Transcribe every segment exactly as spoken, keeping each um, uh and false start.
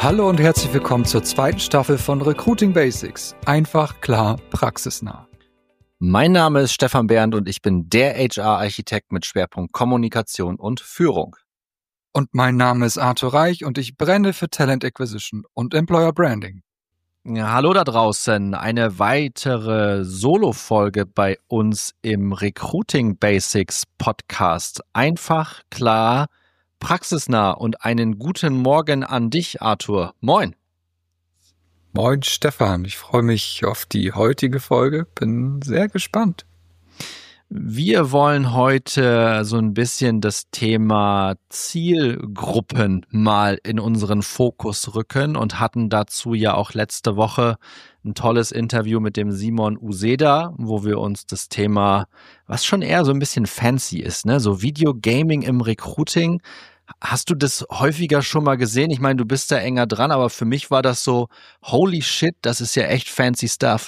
Hallo und herzlich willkommen zur zweiten Staffel von Recruiting Basics. Einfach, klar, praxisnah. Mein Name ist Stefan Bernd und ich bin der H R-Architekt mit Schwerpunkt Kommunikation und Führung. Und mein Name ist Arthur Reich und ich brenne für Talent Acquisition und Employer Branding. Ja, hallo da draußen, eine weitere Solo-Folge bei uns im Recruiting Basics Podcast. Einfach, klar, praxisnah und einen guten Morgen an dich, Arthur. Moin. Moin, Stefan. Ich freue mich auf die heutige Folge. Bin sehr gespannt. Wir wollen heute so ein bisschen das Thema Zielgruppen mal in unseren Fokus rücken und hatten dazu ja auch letzte Woche ein tolles Interview mit dem Simon Useda, wo wir uns das Thema, was schon eher so ein bisschen fancy ist, ne, so Videogaming im Recruiting. Hast du das häufiger schon mal gesehen? Ich meine, du bist da enger dran, aber für mich war das so, holy shit, das ist ja echt fancy stuff.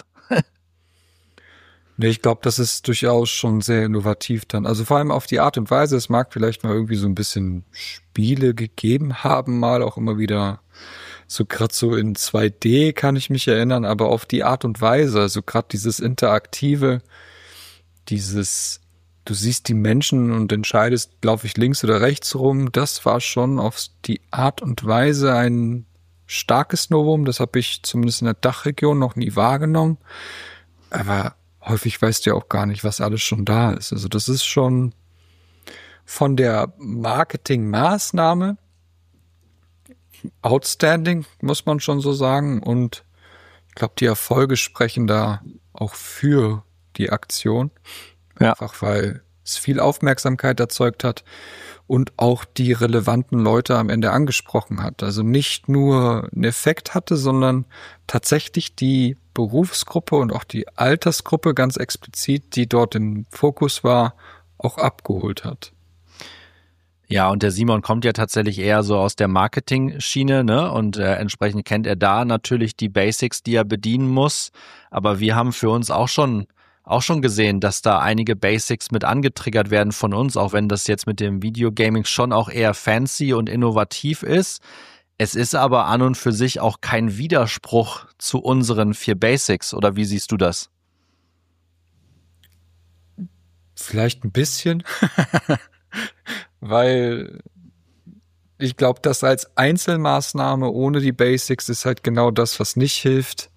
Nee, ich glaube, das ist durchaus schon sehr innovativ dann. Also vor allem auf die Art und Weise, es mag vielleicht mal irgendwie so ein bisschen Spiele gegeben haben, mal auch immer wieder so gerade so in zwei D kann ich mich erinnern, aber auf die Art und Weise, also gerade dieses Interaktive, dieses, du siehst die Menschen und entscheidest, laufe ich links oder rechts rum, das war schon auf die Art und Weise ein starkes Novum, das habe ich zumindest in der Dachregion noch nie wahrgenommen, aber häufig weißt du ja auch gar nicht, was alles schon da ist. Also das ist schon von der Marketingmaßnahme outstanding, muss man schon so sagen. Und ich glaube, die Erfolge sprechen da auch für die Aktion. Ja. Einfach weil es viel Aufmerksamkeit erzeugt hat und auch die relevanten Leute am Ende angesprochen hat. Also nicht nur einen Effekt hatte, sondern tatsächlich die Berufsgruppe und auch die Altersgruppe ganz explizit, die dort im Fokus war, auch abgeholt hat. Ja, und der Simon kommt ja tatsächlich eher so aus der Marketing-Schiene, ne? Und äh, entsprechend kennt er da natürlich die Basics, die er bedienen muss. Aber wir haben für uns auch schon auch schon gesehen, dass da einige Basics mit angetriggert werden von uns, auch wenn das jetzt mit dem Videogaming schon auch eher fancy und innovativ ist. Es ist aber an und für sich auch kein Widerspruch zu unseren vier Basics, oder wie siehst du das? Vielleicht ein bisschen, weil ich glaube, das als Einzelmaßnahme ohne die Basics ist halt genau das, was nicht hilft.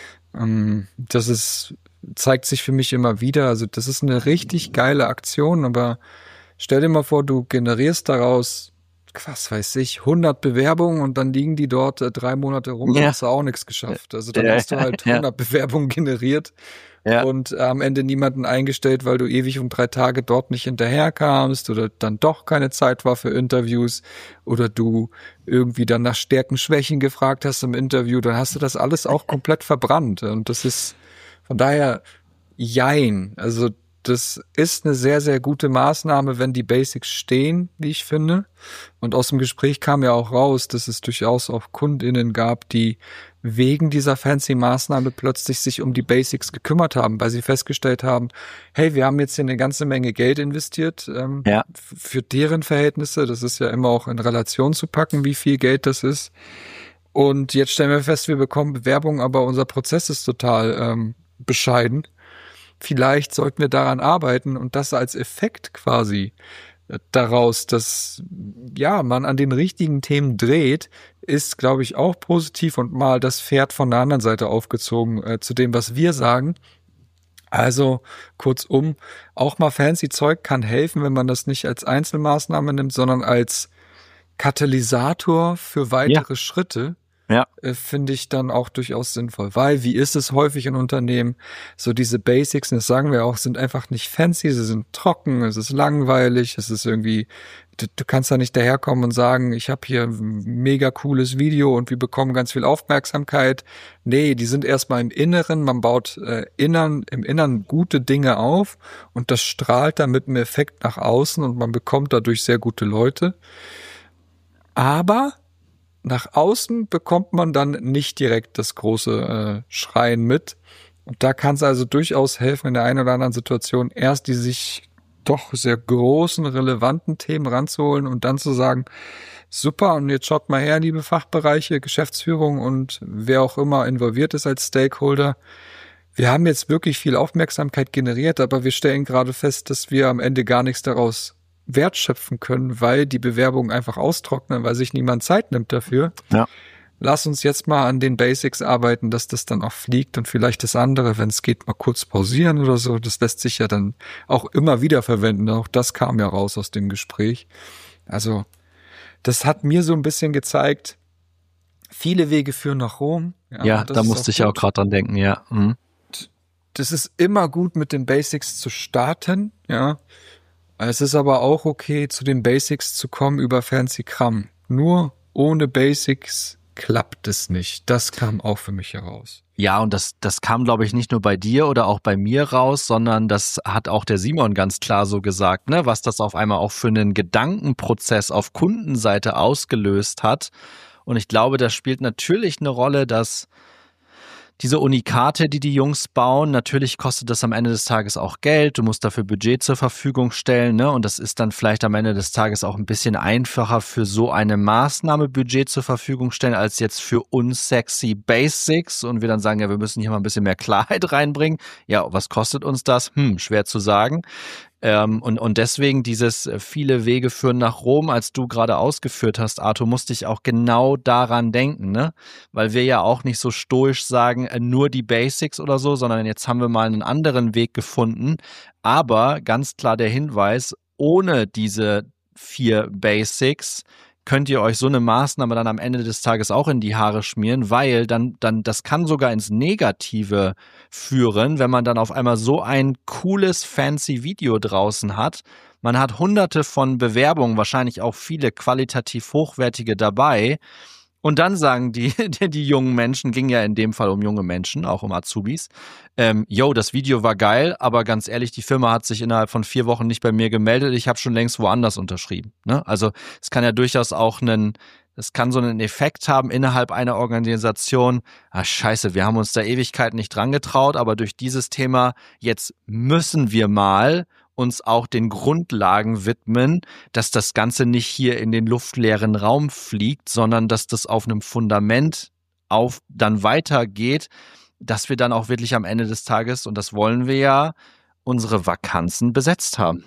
Das ist, zeigt sich für mich immer wieder. Also das ist eine richtig geile Aktion, aber stell dir mal vor, du generierst daraus, was weiß ich, hundert Bewerbungen und dann liegen die dort äh, drei Monate rum, ja. Hast du auch nichts geschafft. Also dann ja, hast du halt hundert ja. Bewerbungen generiert ja. und äh, am Ende niemanden eingestellt, weil du ewig um drei Tage dort nicht hinterherkamst oder dann doch keine Zeit war für Interviews oder du irgendwie dann nach Stärken, Schwächen gefragt hast im Interview, dann hast du das alles auch komplett verbrannt. Und das ist von daher jein. Also das ist eine sehr, sehr gute Maßnahme, wenn die Basics stehen, wie ich finde. Und aus dem Gespräch kam ja auch raus, dass es durchaus auch KundInnen gab, die wegen dieser fancy Maßnahme plötzlich sich um die Basics gekümmert haben, weil sie festgestellt haben, hey, wir haben jetzt hier eine ganze Menge Geld investiert ähm, ja. f- für deren Verhältnisse. Das ist ja immer auch in Relation zu packen, wie viel Geld das ist. Und jetzt stellen wir fest, wir bekommen Bewerbungen, aber unser Prozess ist total ähm, bescheiden. Vielleicht sollten wir daran arbeiten und das als Effekt quasi daraus, dass ja man an den richtigen Themen dreht, ist, glaube ich, auch positiv und mal das Pferd von der anderen Seite aufgezogen äh, zu dem, was wir sagen. Also kurzum, auch mal fancy Zeug kann helfen, wenn man das nicht als Einzelmaßnahme nimmt, sondern als Katalysator für weitere ja. Schritte. Ja. Äh, finde ich dann auch durchaus sinnvoll, weil wie ist es häufig in Unternehmen, so diese Basics, und das sagen wir auch, sind einfach nicht fancy, sie sind trocken, es ist langweilig, es ist irgendwie, du, du kannst da nicht daherkommen und sagen, ich habe hier ein mega cooles Video und wir bekommen ganz viel Aufmerksamkeit. Nee, die sind erstmal im Inneren, man baut äh, innern, im Innern gute Dinge auf und das strahlt dann mit einem Effekt nach außen und man bekommt dadurch sehr gute Leute. Aber nach außen bekommt man dann nicht direkt das große äh, Schreien mit. Und da kann es also durchaus helfen, in der einen oder anderen Situation erst die sich doch sehr großen, relevanten Themen ranzuholen und dann zu sagen, super, und jetzt schaut mal her, liebe Fachbereiche, Geschäftsführung und wer auch immer involviert ist als Stakeholder. Wir haben jetzt wirklich viel Aufmerksamkeit generiert, aber wir stellen gerade fest, dass wir am Ende gar nichts daraus wertschöpfen können, weil die Bewerbungen einfach austrocknen, weil sich niemand Zeit nimmt dafür. Ja. Lass uns jetzt mal an den Basics arbeiten, dass das dann auch fliegt und vielleicht das andere, wenn es geht, mal kurz pausieren oder so. Das lässt sich ja dann auch immer wieder verwenden. Auch das kam ja raus aus dem Gespräch. Also das hat mir so ein bisschen gezeigt, viele Wege führen nach Rom. Ja, ja da musste ich auch gerade dran denken, ja. Mhm. Das ist immer gut, mit den Basics zu starten, ja. Es ist aber auch okay, zu den Basics zu kommen über Fancy Kram. Nur ohne Basics klappt es nicht. Das kam auch für mich heraus. Ja, und das, das kam, glaube ich, nicht nur bei dir oder auch bei mir raus, sondern das hat auch der Simon ganz klar so gesagt, ne, was das auf einmal auch für einen Gedankenprozess auf Kundenseite ausgelöst hat. Und ich glaube, das spielt natürlich eine Rolle, dass diese Unikate, die die Jungs bauen, natürlich kostet das am Ende des Tages auch Geld. Du musst dafür Budget zur Verfügung stellen, ne? Und das ist dann vielleicht am Ende des Tages auch ein bisschen einfacher für so eine Maßnahme Budget zur Verfügung stellen, als jetzt für unsexy Basics. Und wir dann sagen, ja, wir müssen hier mal ein bisschen mehr Klarheit reinbringen. Ja, was kostet uns das? Hm, schwer zu sagen. Ähm, und, und deswegen dieses viele Wege führen nach Rom, als du gerade ausgeführt hast, Arthur, musste ich auch genau daran denken, ne? Weil wir ja auch nicht so stoisch sagen, äh, nur die Basics oder so, sondern jetzt haben wir mal einen anderen Weg gefunden. Aber ganz klar der Hinweis, ohne diese vier Basics könnt ihr euch so eine Maßnahme dann am Ende des Tages auch in die Haare schmieren, weil dann, dann, das kann sogar ins Negative führen, wenn man dann auf einmal so ein cooles, fancy Video draußen hat. Man hat hunderte von Bewerbungen, wahrscheinlich auch viele qualitativ hochwertige dabei. Und dann sagen die, die, die jungen Menschen, ging ja in dem Fall um junge Menschen, auch um Azubis, ähm, yo, das Video war geil, aber ganz ehrlich, die Firma hat sich innerhalb von vier Wochen nicht bei mir gemeldet, ich habe schon längst woanders unterschrieben. Ne? Also es kann ja durchaus auch einen, es kann so einen Effekt haben innerhalb einer Organisation, ah scheiße, wir haben uns da Ewigkeiten nicht dran getraut, aber durch dieses Thema, jetzt müssen wir mal uns auch den Grundlagen widmen, dass das Ganze nicht hier in den luftleeren Raum fliegt, sondern dass das auf einem Fundament auf dann weitergeht, dass wir dann auch wirklich am Ende des Tages, und das wollen wir ja, unsere Vakanzen besetzt haben.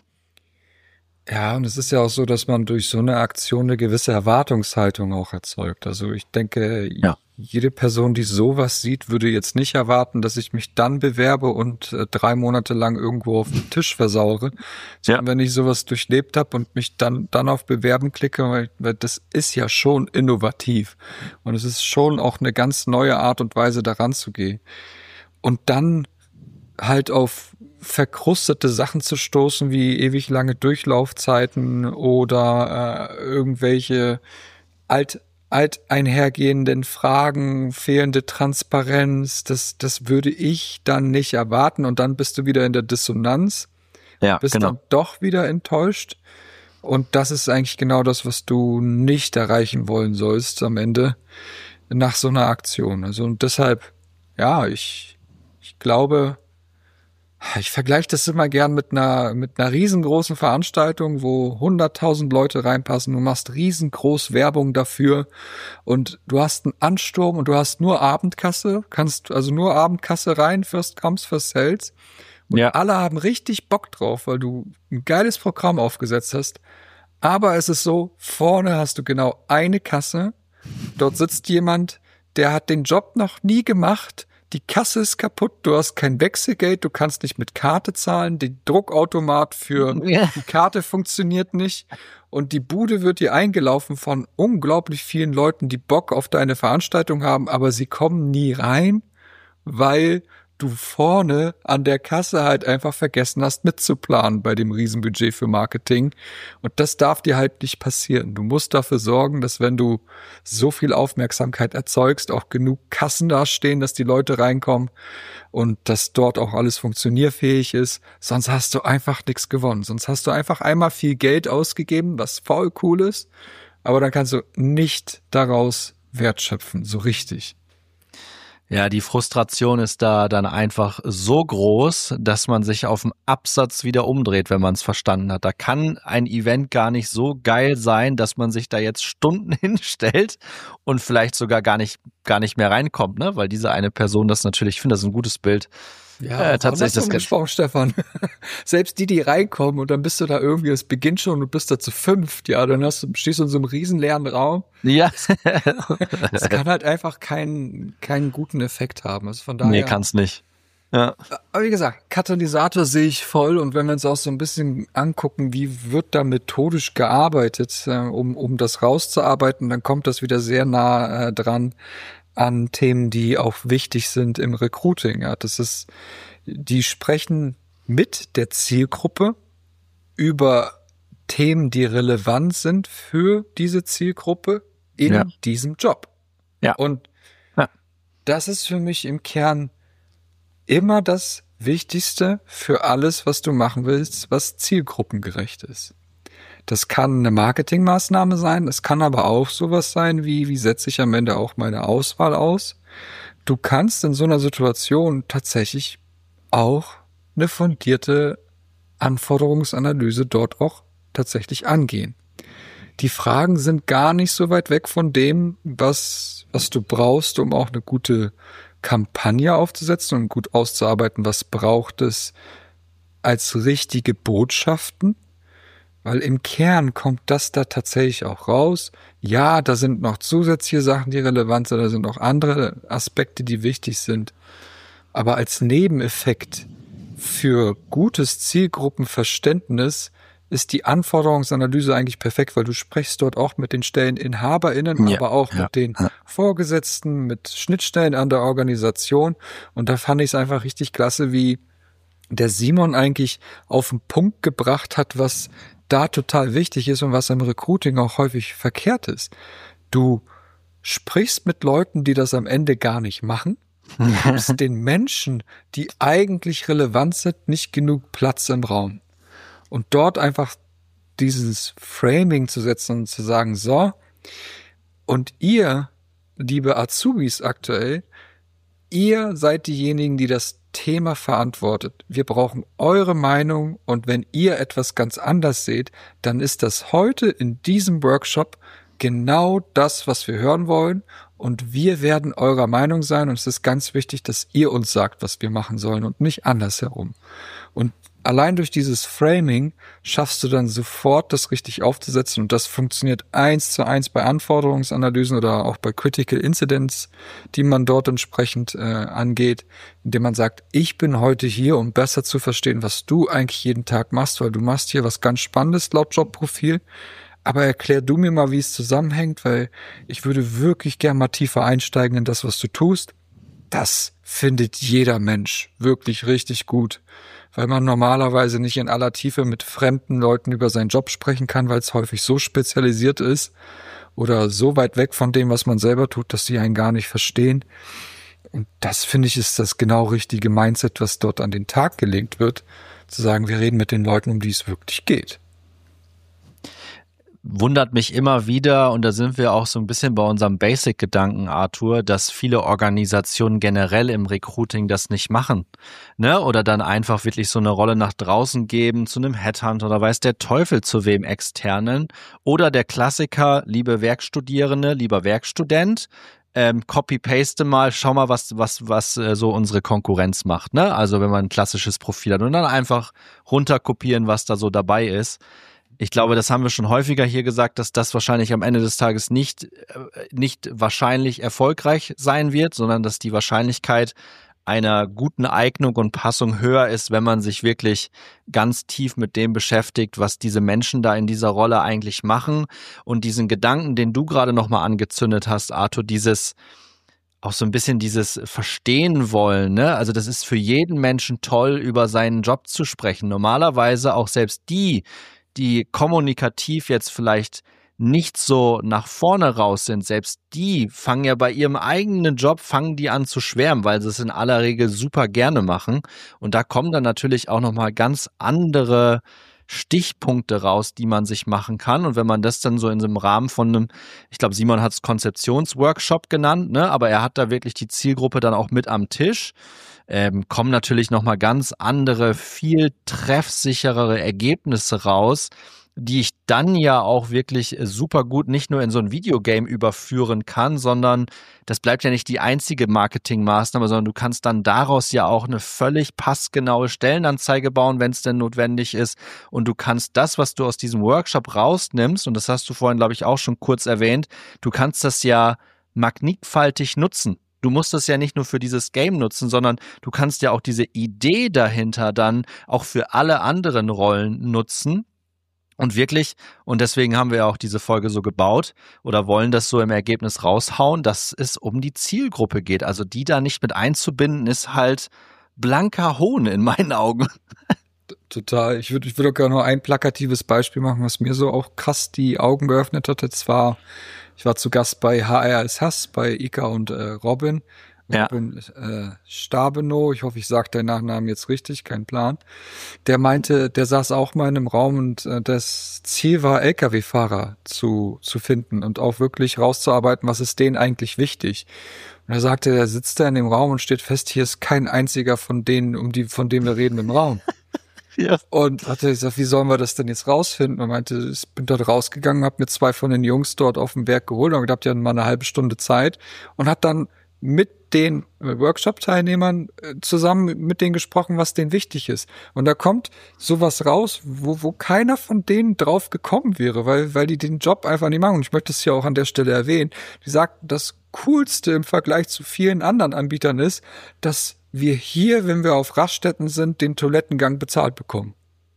Ja, und es ist ja auch so, dass man durch so eine Aktion eine gewisse Erwartungshaltung auch erzeugt. Also ich denke, ja. Jede Person, die sowas sieht, würde jetzt nicht erwarten, dass ich mich dann bewerbe und äh, drei Monate lang irgendwo auf den Tisch versaure. Sondern ja. Wenn ich sowas durchlebt habe und mich dann dann auf Bewerben klicke, weil, weil das ist ja schon innovativ. Und es ist schon auch eine ganz neue Art und Weise, daran zu gehen. Und dann halt auf verkrustete Sachen zu stoßen, wie ewig lange Durchlaufzeiten oder äh, irgendwelche alt alt einhergehenden Fragen, fehlende Transparenz, das das würde ich dann nicht erwarten, und dann bist du wieder in der Dissonanz, ja, bist genau. dann doch wieder enttäuscht, und das ist eigentlich genau das, was du nicht erreichen wollen sollst am Ende nach so einer Aktion. Also und deshalb, ja, ich ich glaube, ich vergleiche das immer gern mit einer mit einer riesengroßen Veranstaltung, wo hunderttausend Leute reinpassen. Du machst riesengroß Werbung dafür und du hast einen Ansturm und du hast nur Abendkasse, kannst also nur Abendkasse rein, first comes, first sells. Und ja. Alle haben richtig Bock drauf, weil du ein geiles Programm aufgesetzt hast. Aber es ist so, vorne hast du genau eine Kasse. Dort sitzt jemand, der hat den Job noch nie gemacht. Die Kasse ist kaputt, du hast kein Wechselgeld, du kannst nicht mit Karte zahlen, der Druckautomat für ja. die Karte funktioniert nicht und die Bude wird dir eingelaufen von unglaublich vielen Leuten, die Bock auf deine Veranstaltung haben, aber sie kommen nie rein, weil du vorne an der Kasse halt einfach vergessen hast mitzuplanen bei dem Riesenbudget für Marketing. Und das darf dir halt nicht passieren. Du musst dafür sorgen, dass wenn du so viel Aufmerksamkeit erzeugst, auch genug Kassen dastehen, dass die Leute reinkommen und dass dort auch alles funktionierfähig ist. Sonst hast du einfach nichts gewonnen. Sonst hast du einfach einmal viel Geld ausgegeben, was voll cool ist, aber dann kannst du nicht daraus wertschöpfen, so richtig. Ja, die Frustration ist da dann einfach so groß, dass man sich auf dem Absatz wieder umdreht, wenn man es verstanden hat. Da kann ein Event gar nicht so geil sein, dass man sich da jetzt Stunden hinstellt und vielleicht sogar gar nicht, gar nicht mehr reinkommt, ne? Weil diese eine Person das natürlich, ich finde das ein gutes Bild. Ja, äh, tatsächlich das gesprochen, Stefan. Selbst die, die reinkommen und dann bist du da irgendwie, es beginnt schon und du bist da zu fünft, ja, dann hast du, stehst du in so einem riesen leeren Raum. Ja. Es kann halt einfach keinen, keinen guten Effekt haben. Also von daher. Nee, kann's nicht. Ja. Aber wie gesagt, Katalysator sehe ich voll und wenn wir uns auch so ein bisschen angucken, wie wird da methodisch gearbeitet, äh, um, um das rauszuarbeiten, dann kommt das wieder sehr nah äh, dran an Themen, die auch wichtig sind im Recruiting. Ja, das ist, die sprechen mit der Zielgruppe über Themen, die relevant sind für diese Zielgruppe in ja. diesem Job. Ja. Und ja. das ist für mich im Kern immer das Wichtigste für alles, was du machen willst, was zielgruppengerecht ist. Das kann eine Marketingmaßnahme sein, es kann aber auch sowas sein wie, wie setze ich am Ende auch meine Auswahl aus. Du kannst in so einer Situation tatsächlich auch eine fundierte Anforderungsanalyse dort auch tatsächlich angehen. Die Fragen sind gar nicht so weit weg von dem, was, was du brauchst, um auch eine gute Kampagne aufzusetzen und gut auszuarbeiten, was braucht es als richtige Botschaften. Weil im Kern kommt das da tatsächlich auch raus. Ja, da sind noch zusätzliche Sachen, die relevant sind, da sind auch andere Aspekte, die wichtig sind. Aber als Nebeneffekt für gutes Zielgruppenverständnis ist die Anforderungsanalyse eigentlich perfekt, weil du sprichst dort auch mit den StelleninhaberInnen, ja, aber auch ja, mit den ja. Vorgesetzten, mit Schnittstellen an der Organisation. Und da fand ich es einfach richtig klasse, wie der Simon eigentlich auf den Punkt gebracht hat, was da total wichtig ist und was im Recruiting auch häufig verkehrt ist. Du sprichst mit Leuten, die das am Ende gar nicht machen, gibst den Menschen, die eigentlich relevant sind, nicht genug Platz im Raum. Und dort einfach dieses Framing zu setzen und zu sagen, so, und ihr, liebe Azubis aktuell, ihr seid diejenigen, die das Thema verantwortet. Wir brauchen eure Meinung und wenn ihr etwas ganz anders seht, dann ist das heute in diesem Workshop genau das, was wir hören wollen und wir werden eurer Meinung sein und es ist ganz wichtig, dass ihr uns sagt, was wir machen sollen und nicht andersherum. Und allein durch dieses Framing schaffst du dann sofort, das richtig aufzusetzen und das funktioniert eins zu eins bei Anforderungsanalysen oder auch bei Critical Incidents, die man dort entsprechend äh, angeht, indem man sagt, ich bin heute hier, um besser zu verstehen, was du eigentlich jeden Tag machst, weil du machst hier was ganz Spannendes laut Jobprofil, aber erklär du mir mal, wie es zusammenhängt, weil ich würde wirklich gern mal tiefer einsteigen in das, was du tust. Das findet jeder Mensch wirklich richtig gut, weil man normalerweise nicht in aller Tiefe mit fremden Leuten über seinen Job sprechen kann, weil es häufig so spezialisiert ist oder so weit weg von dem, was man selber tut, dass sie einen gar nicht verstehen. Und das, finde ich, ist das genau richtige Mindset, was dort an den Tag gelegt wird, zu sagen, wir reden mit den Leuten, um die es wirklich geht. Wundert mich immer wieder, und da sind wir auch so ein bisschen bei unserem Basic-Gedanken, Arthur, dass viele Organisationen generell im Recruiting das nicht machen, ne? Oder dann einfach wirklich so eine Rolle nach draußen geben zu einem Headhunter oder weiß der Teufel zu wem externen. Oder der Klassiker, liebe Werkstudierende, lieber Werkstudent, ähm, copy-paste mal, schau mal, was was was äh, so unsere Konkurrenz macht, ne? Also wenn man ein klassisches Profil hat und dann einfach runterkopieren, was da so dabei ist. Ich glaube, das haben wir schon häufiger hier gesagt, dass das wahrscheinlich am Ende des Tages nicht, nicht wahrscheinlich erfolgreich sein wird, sondern dass die Wahrscheinlichkeit einer guten Eignung und Passung höher ist, wenn man sich wirklich ganz tief mit dem beschäftigt, was diese Menschen da in dieser Rolle eigentlich machen. Und diesen Gedanken, den du gerade nochmal angezündet hast, Arthur, dieses auch so ein bisschen dieses Verstehen wollen, ne? Also das ist für jeden Menschen toll, über seinen Job zu sprechen. Normalerweise auch selbst die, die kommunikativ jetzt vielleicht nicht so nach vorne raus sind, selbst die fangen ja bei ihrem eigenen Job, fangen die an zu schwärmen, weil sie es in aller Regel super gerne machen. Und da kommen dann natürlich auch nochmal ganz andere Stichpunkte raus, die man sich machen kann. Und wenn man das dann so in so einem Rahmen von einem, ich glaube, Simon hat es Konzeptionsworkshop genannt, ne? Aber er hat da wirklich die Zielgruppe dann auch mit am Tisch. Ähm, kommen natürlich nochmal ganz andere, viel treffsicherere Ergebnisse raus, die ich dann ja auch wirklich super gut nicht nur in so ein Videogame überführen kann, sondern das bleibt ja nicht die einzige Marketingmaßnahme, sondern du kannst dann daraus ja auch eine völlig passgenaue Stellenanzeige bauen, wenn es denn notwendig ist. Und du kannst das, was du aus diesem Workshop rausnimmst, und das hast du vorhin, glaube ich, auch schon kurz erwähnt, du kannst das ja mannigfaltig nutzen. Du musst es ja nicht nur für dieses Game nutzen, sondern du kannst ja auch diese Idee dahinter dann auch für alle anderen Rollen nutzen. Und wirklich, und deswegen haben wir ja auch diese Folge so gebaut oder wollen das so im Ergebnis raushauen, dass es um die Zielgruppe geht. Also die da nicht mit einzubinden, ist halt blanker Hohn in meinen Augen. Total. Ich würde ich würde gerne nur ein plakatives Beispiel machen, was mir so auch krass die Augen geöffnet hat. Jetzt war, ich war zu Gast bei H R ist Hass, bei Ika und äh, Robin. Ja. Robin äh, Stabenow, ich hoffe, ich sage deinen Nachnamen jetzt richtig, kein Plan. Der meinte, der saß auch mal in einem Raum und äh, das Ziel war, L K W-Fahrer zu zu finden und auch wirklich rauszuarbeiten, was ist denen eigentlich wichtig. Und er sagte, er sitzt da in dem Raum und steht fest, hier ist kein einziger von denen, um die von dem wir reden, im Raum. Ja. Und hatte gesagt, wie sollen wir das denn jetzt rausfinden? Und meinte, ich bin dort rausgegangen, habe mir zwei von den Jungs dort auf dem Werk geholt und gedacht, die hatten mal eine halbe Stunde Zeit und hat dann mit den Workshop-Teilnehmern zusammen mit denen gesprochen, was denen wichtig ist. Und da kommt sowas raus, wo, wo keiner von denen drauf gekommen wäre, weil, weil die den Job einfach nicht machen. Und ich möchte es hier auch an der Stelle erwähnen. Die sagten, das Coolste im Vergleich zu vielen anderen Anbietern ist, dass wir hier, wenn wir auf Raststätten sind, den Toilettengang bezahlt bekommen.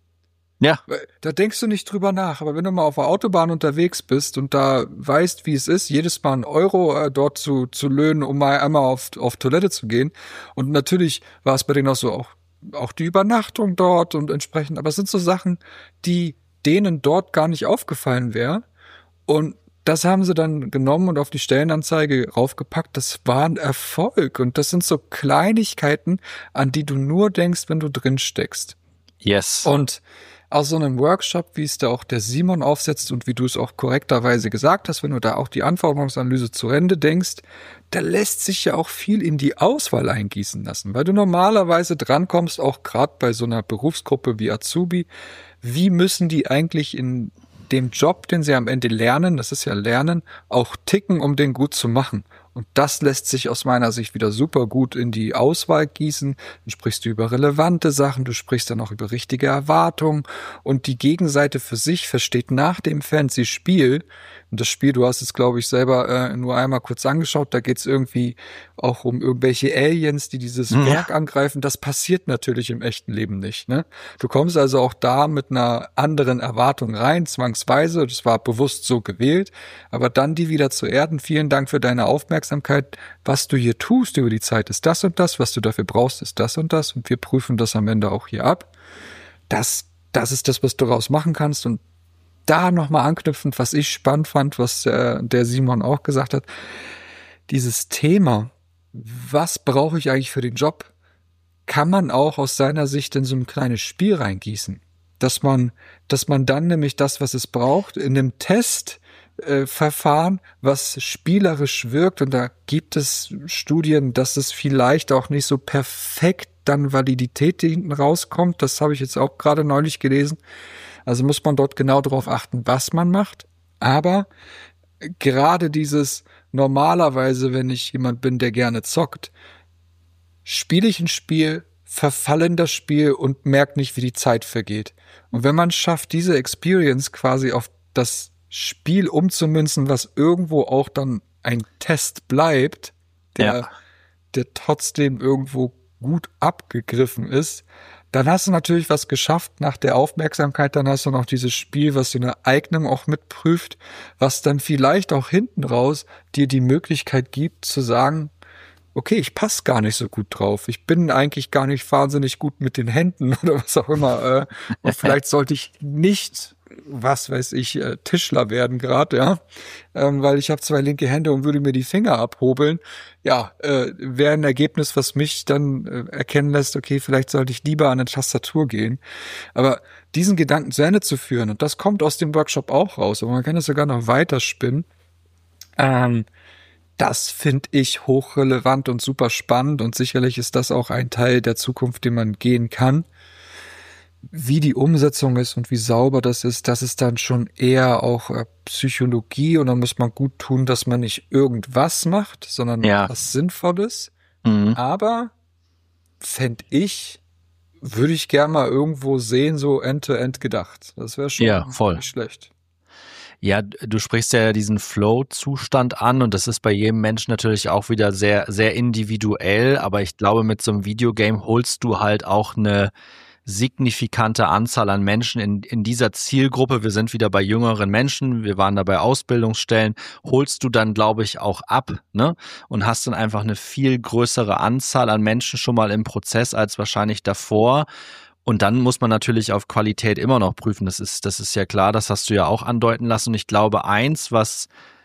Ja. Da denkst du nicht drüber nach, aber wenn du mal auf der Autobahn unterwegs bist und da weißt, wie es ist, jedes Mal einen Euro äh, dort zu zu löhnen, um mal einmal auf auf Toilette zu gehen, und natürlich war es bei denen auch so, auch auch die Übernachtung dort und entsprechend, aber es sind so Sachen, die denen dort gar nicht aufgefallen wären, und das haben sie dann genommen und auf die Stellenanzeige raufgepackt. Das war ein Erfolg, und das sind so Kleinigkeiten, an die du nur denkst, wenn du drin steckst. Yes. Und aus so einem Workshop, wie es da auch der Simon aufsetzt und wie du es auch korrekterweise gesagt hast, wenn du da auch die Anforderungsanalyse zu Ende denkst, da lässt sich ja auch viel in die Auswahl eingießen lassen, weil du normalerweise drankommst, auch gerade bei so einer Berufsgruppe wie Azubi, wie müssen die eigentlich in dem Job, den sie am Ende lernen, das ist ja Lernen, auch ticken, um den gut zu machen. Und das lässt sich aus meiner Sicht wieder super gut in die Auswahl gießen. Dann sprichst du über relevante Sachen, du sprichst dann auch über richtige Erwartungen, und die Gegenseite für sich versteht nach dem fancy Spiel, und das Spiel, du hast es, glaube ich, selber äh, nur einmal kurz angeschaut, da geht es irgendwie auch um irgendwelche Aliens, die dieses Ja. Werk angreifen. Das passiert natürlich im echten Leben nicht, ne? Du kommst also auch da mit einer anderen Erwartung rein, zwangsweise, das war bewusst so gewählt, aber dann die wieder zu erden. Vielen Dank für deine Aufmerksamkeit. Was du hier tust über die Zeit ist das und das, was du dafür brauchst ist das und das, und wir prüfen das am Ende auch hier ab. Das, das ist das, was du daraus machen kannst. Und da nochmal anknüpfend, was ich spannend fand, was äh, der Simon auch gesagt hat, dieses Thema, was brauche ich eigentlich für den Job, kann man auch aus seiner Sicht in so ein kleines Spiel reingießen. Dass man, dass man dann nämlich das, was es braucht, in einem Test äh, Verfahren, was spielerisch wirkt, und da gibt es Studien, dass es vielleicht auch nicht so perfekt dann Validität hinten rauskommt. Das habe ich jetzt auch gerade neulich gelesen. Also muss man dort genau darauf achten, was man macht. Aber gerade dieses normalerweise, wenn ich jemand bin, der gerne zockt, spiele ich ein Spiel, verfalle in das Spiel und merke nicht, wie die Zeit vergeht. Und wenn man schafft, diese Experience quasi auf das Spiel umzumünzen, was irgendwo auch dann ein Test bleibt, der, Ja. der trotzdem irgendwo gut abgegriffen ist, dann hast du natürlich was geschafft nach der Aufmerksamkeit, dann hast du noch dieses Spiel, was dir eine Eignung auch mitprüft, was dann vielleicht auch hinten raus dir die Möglichkeit gibt zu sagen, okay, ich passe gar nicht so gut drauf, ich bin eigentlich gar nicht wahnsinnig gut mit den Händen oder was auch immer, äh, und vielleicht sollte ich nicht was weiß ich, äh, Tischler werden gerade, ja, ähm, weil ich habe zwei linke Hände und würde mir die Finger abhobeln, ja, äh, wäre ein Ergebnis, was mich dann äh, erkennen lässt, okay, vielleicht sollte ich lieber an eine Tastatur gehen. Aber diesen Gedanken zu Ende zu führen, und das kommt aus dem Workshop auch raus, aber man kann es sogar noch weiter spinnen, ähm, das finde ich hochrelevant und super spannend, und sicherlich ist das auch ein Teil der Zukunft, den man gehen kann. Wie die Umsetzung ist und wie sauber das ist, das ist dann schon eher auch äh, Psychologie, und dann muss man gut tun, dass man nicht irgendwas macht, sondern Ja. was Sinnvolles. Mhm. Aber fände ich, würde ich gerne mal irgendwo sehen, so End-to-End gedacht. Das wäre schon Ja, voll. nicht schlecht. Ja, du sprichst ja diesen Flow-Zustand an, und das ist bei jedem Menschen natürlich auch wieder sehr, sehr individuell, aber ich glaube, mit so einem Videogame holst du halt auch eine signifikante Anzahl an Menschen in, in dieser Zielgruppe. Wir sind wieder bei jüngeren Menschen, wir waren da bei Ausbildungsstellen, holst du dann, glaube ich, auch ab, ne? Und hast dann einfach eine viel größere Anzahl an Menschen schon mal im Prozess als wahrscheinlich davor. Und dann muss man natürlich auf Qualität immer noch prüfen. Das ist, das ist ja klar, das hast du ja auch andeuten lassen. Und ich glaube, eins, was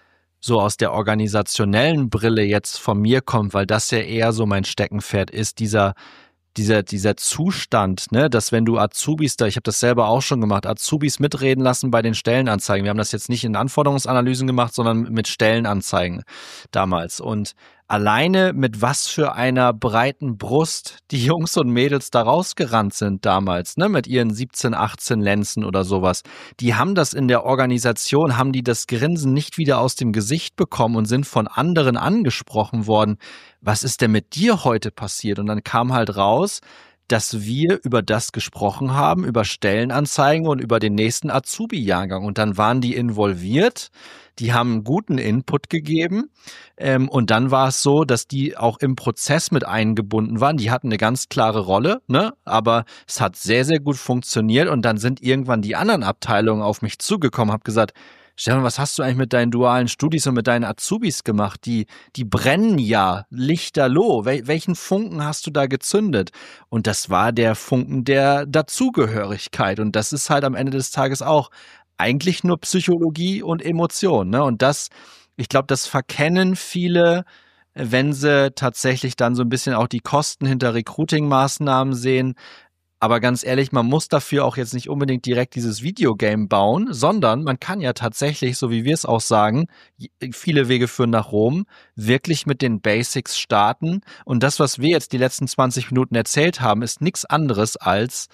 so aus der organisationellen Brille jetzt von mir kommt, weil das ja eher so mein Steckenpferd ist, dieser dieser dieser Zustand, ne, dass wenn du Azubis da, ich habe das selber auch schon gemacht, Azubis mitreden lassen bei den Stellenanzeigen. Wir haben das jetzt nicht in Anforderungsanalysen gemacht, sondern mit Stellenanzeigen damals. Und alleine mit was für einer breiten Brust die Jungs und Mädels da rausgerannt sind damals, ne, mit ihren siebzehn, achtzehn Lenzen oder sowas. Die haben das in der Organisation, haben die das Grinsen nicht wieder aus dem Gesicht bekommen und sind von anderen angesprochen worden. Was ist denn mit dir heute passiert? Und dann kam halt raus, dass wir über das gesprochen haben, über Stellenanzeigen und über den nächsten Azubi-Jahrgang. Und dann waren die involviert, die haben einen guten Input gegeben. Ähm, und dann war es so, dass die auch im Prozess mit eingebunden waren. Die hatten eine ganz klare Rolle, ne? Aber es hat sehr, sehr gut funktioniert. Und dann sind irgendwann die anderen Abteilungen auf mich zugekommen, habe gesagt, Stefan, was hast du eigentlich mit deinen dualen Studis und mit deinen Azubis gemacht? Die, die brennen ja lichterloh. Wel- welchen Funken hast du da gezündet? Und das war der Funken der Dazugehörigkeit. Und das ist halt am Ende des Tages auch eigentlich nur Psychologie und Emotion, ne? Und das, ich glaube, das verkennen viele, wenn sie tatsächlich dann so ein bisschen auch die Kosten hinter Recruiting-Maßnahmen sehen. Aber ganz ehrlich, man muss dafür auch jetzt nicht unbedingt direkt dieses Videogame bauen, sondern man kann ja tatsächlich, so wie wir es auch sagen, viele Wege führen nach Rom, wirklich mit den Basics starten. Und das, was wir jetzt die letzten zwanzig Minuten erzählt haben, ist nichts anderes als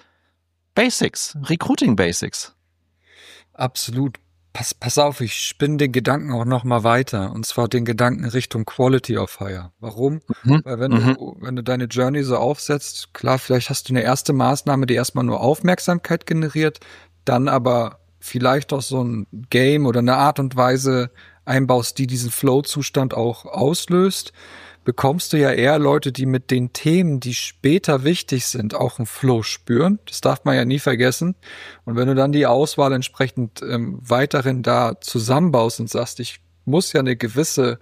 Basics, Recruiting Basics. Absolut. Pass, pass auf, ich spinne den Gedanken auch noch mal weiter. Und zwar den Gedanken Richtung Quality of Hire. Warum? Mhm. Weil wenn Mhm. du, wenn du deine Journey so aufsetzt, klar, vielleicht hast du eine erste Maßnahme, die erstmal nur Aufmerksamkeit generiert, dann aber vielleicht auch so ein Game oder eine Art und Weise einbaust, die diesen Flow-Zustand auch auslöst, bekommst du ja eher Leute, die mit den Themen, die später wichtig sind, auch einen Flow spüren. Das darf man ja nie vergessen. Und wenn du dann die Auswahl entsprechend ähm, weiterhin da zusammenbaust und sagst, ich muss ja eine gewisse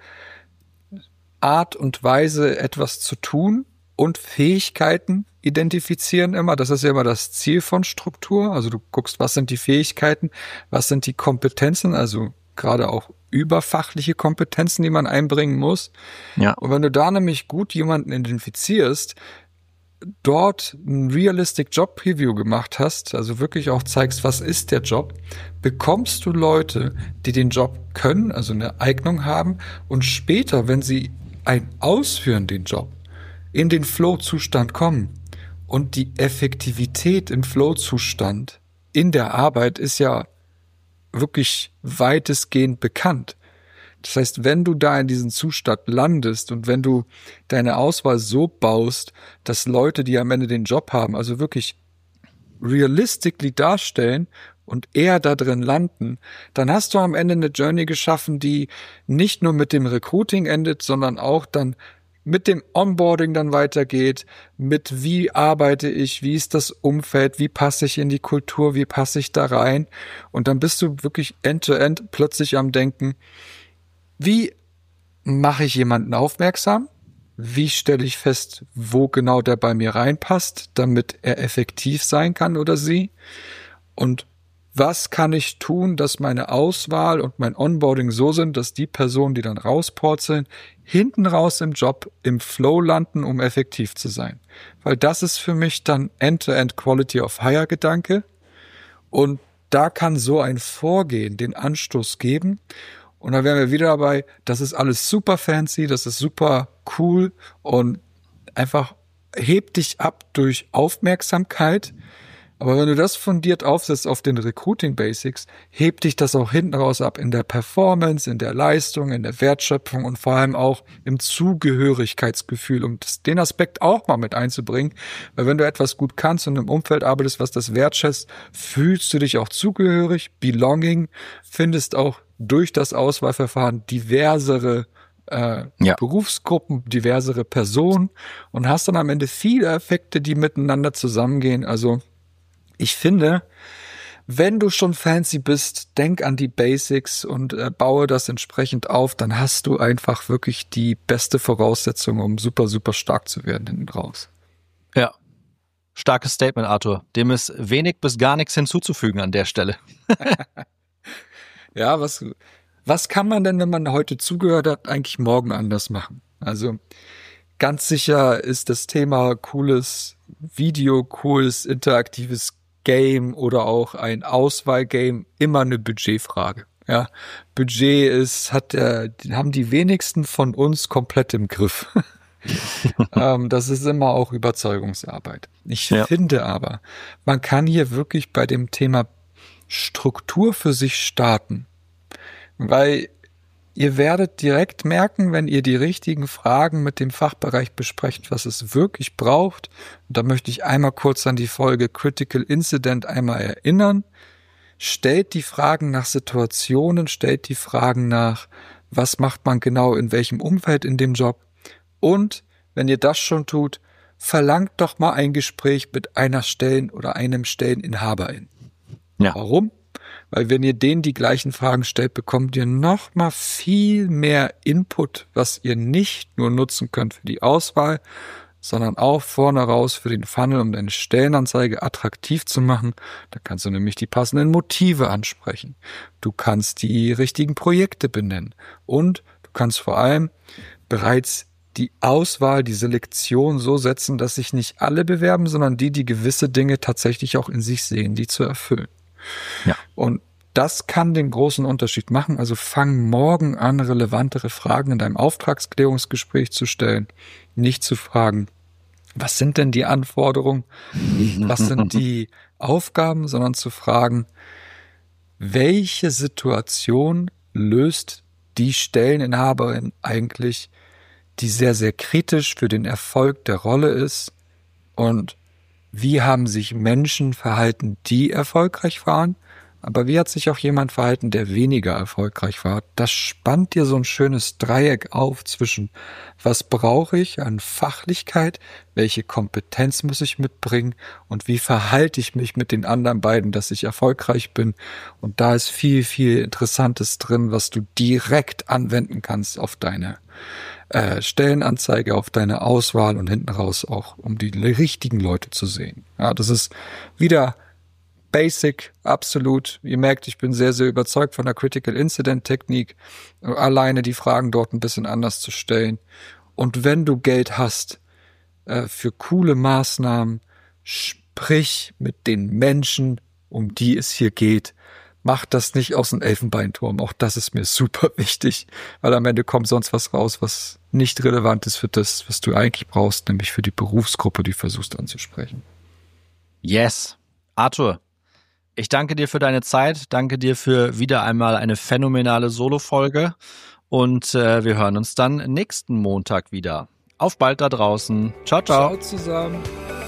Art und Weise, etwas zu tun und Fähigkeiten identifizieren immer. Das ist ja immer das Ziel von Struktur. Also du guckst, was sind die Fähigkeiten, was sind die Kompetenzen, also gerade auch überfachliche Kompetenzen, die man einbringen muss. Ja. Und wenn du da nämlich gut jemanden identifizierst, dort ein Realistic Job Preview gemacht hast, also wirklich auch zeigst, was ist der Job, bekommst du Leute, die den Job können, also eine Eignung haben, und später, wenn sie ein ausführen, den Job, in den Flow-Zustand kommen. Und die Effektivität im Flow-Zustand in der Arbeit ist ja wirklich weitestgehend bekannt. Das heißt, wenn du da in diesen Zustand landest und wenn du deine Auswahl so baust, dass Leute, die am Ende den Job haben, also wirklich realistically darstellen und eher da drin landen, dann hast du am Ende eine Journey geschaffen, die nicht nur mit dem Recruiting endet, sondern auch dann mit dem Onboarding dann weitergeht, mit wie arbeite ich, wie ist das Umfeld, wie passe ich in die Kultur, wie passe ich da rein, und dann bist du wirklich end-to-end plötzlich am Denken, wie mache ich jemanden aufmerksam, wie stelle ich fest, wo genau der bei mir reinpasst, damit er effektiv sein kann oder sie, und was kann ich tun, dass meine Auswahl und mein Onboarding so sind, dass die Personen, die dann rauspurzeln, hinten raus im Job im Flow landen, um effektiv zu sein. Weil das ist für mich dann End-to-End Quality of Hire Gedanke. Und da kann so ein Vorgehen den Anstoß geben. Und dann wären wir wieder dabei, das ist alles super fancy, das ist super cool und einfach hebt dich ab durch Aufmerksamkeit. Aber wenn du das fundiert aufsetzt auf den Recruiting Basics, hebt dich das auch hinten raus ab in der Performance, in der Leistung, in der Wertschöpfung und vor allem auch im Zugehörigkeitsgefühl, um das, den Aspekt auch mal mit einzubringen. Weil wenn du etwas gut kannst und im Umfeld arbeitest, was das wertschätzt, fühlst du dich auch zugehörig, belonging, findest auch durch das Auswahlverfahren diversere äh, ja. Berufsgruppen, diversere Personen und hast dann am Ende viele Effekte, die miteinander zusammengehen. Also ich finde, wenn du schon fancy bist, denk an die Basics und äh, baue das entsprechend auf, dann hast du einfach wirklich die beste Voraussetzung, um super, super stark zu werden hinten raus. Ja, starkes Statement, Arthur. Dem ist wenig bis gar nichts hinzuzufügen an der Stelle. Ja, was, was kann man denn, wenn man heute zugehört hat, eigentlich morgen anders machen? Also ganz sicher ist das Thema cooles Video, cooles interaktives Game oder auch ein Auswahlgame immer eine Budgetfrage. Ja, Budget ist, hat der, haben die wenigsten von uns komplett im Griff. ähm, das ist immer auch Überzeugungsarbeit. Ich ja. finde aber, man kann hier wirklich bei dem Thema Struktur für sich starten, weil ihr werdet direkt merken, wenn ihr die richtigen Fragen mit dem Fachbereich besprecht, was es wirklich braucht. Und da möchte ich einmal kurz an die Folge Critical Incident einmal erinnern. Stellt die Fragen nach Situationen, stellt die Fragen nach, was macht man genau in welchem Umfeld in dem Job. Und wenn ihr das schon tut, verlangt doch mal ein Gespräch mit einer Stellen- oder einem Stelleninhaberin. Ja. Warum? Weil wenn ihr denen die gleichen Fragen stellt, bekommt ihr noch mal viel mehr Input, was ihr nicht nur nutzen könnt für die Auswahl, sondern auch vorne raus für den Funnel, um deine Stellenanzeige attraktiv zu machen. Da kannst du nämlich die passenden Motive ansprechen. Du kannst die richtigen Projekte benennen und du kannst vor allem bereits die Auswahl, die Selektion so setzen, dass sich nicht alle bewerben, sondern die, die gewisse Dinge tatsächlich auch in sich sehen, die zu erfüllen. Ja. Und das kann den großen Unterschied machen. Also fang morgen an, relevantere Fragen in deinem Auftragsklärungsgespräch zu stellen. Nicht zu fragen, was sind denn die Anforderungen? Was sind die Aufgaben? Sondern zu fragen, welche Situation löst die Stelleninhaberin eigentlich, die sehr, sehr kritisch für den Erfolg der Rolle ist? Und wie haben sich Menschen verhalten, die erfolgreich waren? Aber wie hat sich auch jemand verhalten, der weniger erfolgreich war? Das spannt dir so ein schönes Dreieck auf zwischen, was brauche ich an Fachlichkeit, welche Kompetenz muss ich mitbringen und wie verhalte ich mich mit den anderen beiden, dass ich erfolgreich bin. Und da ist viel, viel Interessantes drin, was du direkt anwenden kannst auf deine äh, Stellenanzeige, auf deine Auswahl und hinten raus auch, um die richtigen Leute zu sehen. Ja, das ist wieder Basic, absolut. Ihr merkt, ich bin sehr, sehr überzeugt von der Critical Incident Technik. Alleine die Fragen dort ein bisschen anders zu stellen. Und wenn du Geld hast äh, für coole Maßnahmen, sprich mit den Menschen, um die es hier geht. Mach das nicht aus dem Elfenbeinturm. Auch das ist mir super wichtig, weil am Ende kommt sonst was raus, was nicht relevant ist für das, was du eigentlich brauchst, nämlich für die Berufsgruppe, die du versuchst anzusprechen. Yes. Arthur, ich danke dir für deine Zeit, danke dir für wieder einmal eine phänomenale Solo-Folge und äh, wir hören uns dann nächsten Montag wieder. Auf bald da draußen. Ciao, ciao. Ciao zusammen.